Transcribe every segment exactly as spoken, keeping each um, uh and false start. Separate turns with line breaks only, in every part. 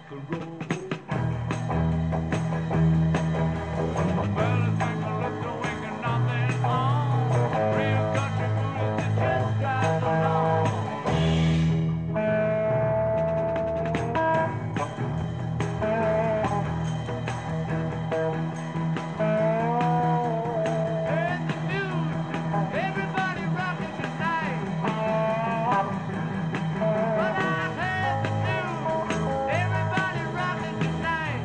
and roll. Well, I think I look the wing and nothing on. Real country blues that just drives along. And the news, everybody rocking tonight. But I heard the news, everybody rocking tonight.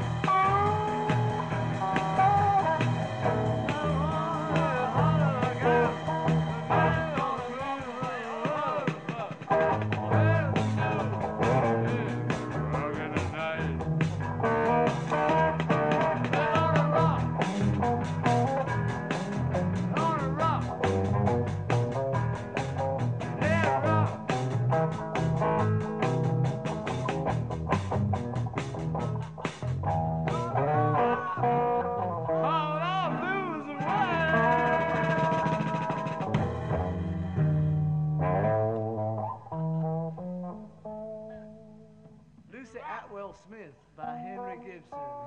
Lucy Atwell Smith by Henry Gibson.